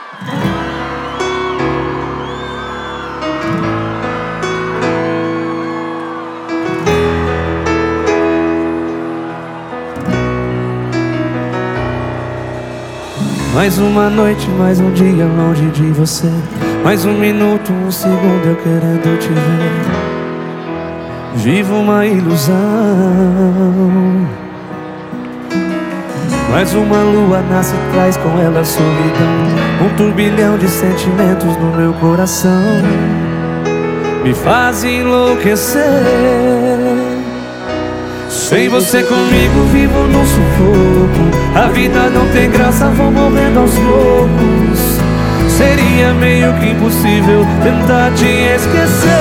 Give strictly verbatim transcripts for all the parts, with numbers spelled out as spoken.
Mais uma noite, mais um dia longe de você. Mais um minuto, um segundo eu querendo te ver. Vivo uma ilusão. Mais uma lua nasce e traz com ela solidão. Um turbilhão de sentimentos no meu coração me faz enlouquecer. Sem você comigo vivo num sufoco. A vida não tem graça, vou morrendo aos poucos. Seria meio que impossível tentar te esquecer.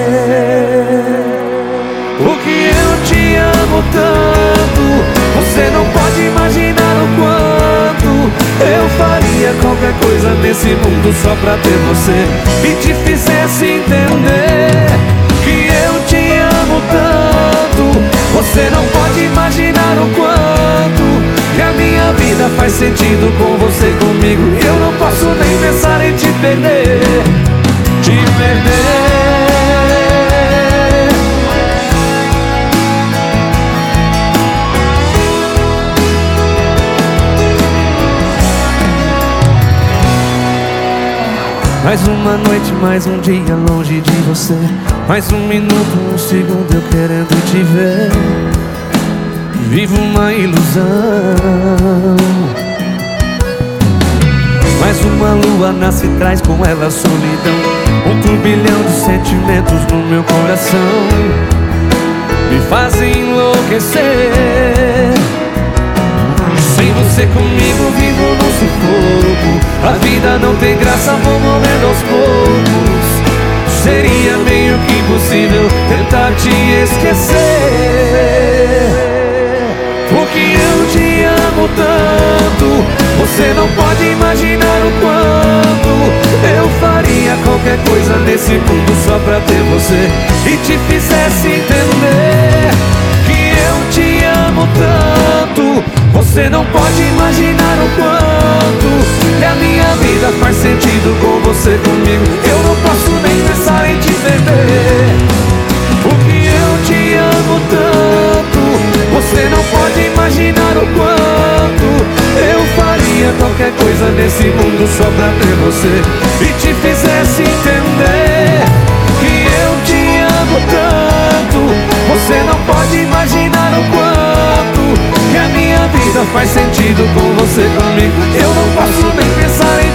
Porque eu te amo tanto, você não pode imaginar o quanto eu faria qualquer coisa nesse mundo só pra ter você e te fizesse entender que eu te amo tanto. Você não pode imaginar o quanto que a minha vida faz sentido com você comigo. Eu não posso nem pensar em te perder, te perder. Mais uma noite, mais um dia longe de você. Mais um minuto, um segundo eu querendo te ver. Vivo uma ilusão. Mais uma lua nasce e traz com ela solidão. Um turbilhão de sentimentos no meu coração me fazem enlouquecer. Sem você comigo vivo num sufoco. A vida não tem graça, vou morrendo aos poucos. Seria meio que impossível tentar te esquecer. Porque eu te amo tanto, você não pode imaginar o quanto eu faria qualquer coisa nesse mundo só pra ter você e te fizesse entender que eu te amo tanto. Você não pode imaginar o quanto que a minha vida faz sentido com você comigo. Eu não posso nem pensar em te perder, porque eu te amo tanto. Você não pode imaginar o quanto eu faria qualquer coisa nesse mundo só pra ter você e te fizesse entender que eu te amo tanto. Você não pode imaginar o quanto que a minha vida faz sentido com você comigo. Eu não posso nem pensar em